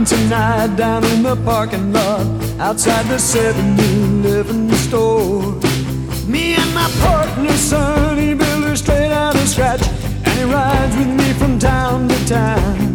tonight down in the parking lot outside the 7-Eleven store. Me and my partner, son, he built her straight out of scratch, and he rides with me from town to town.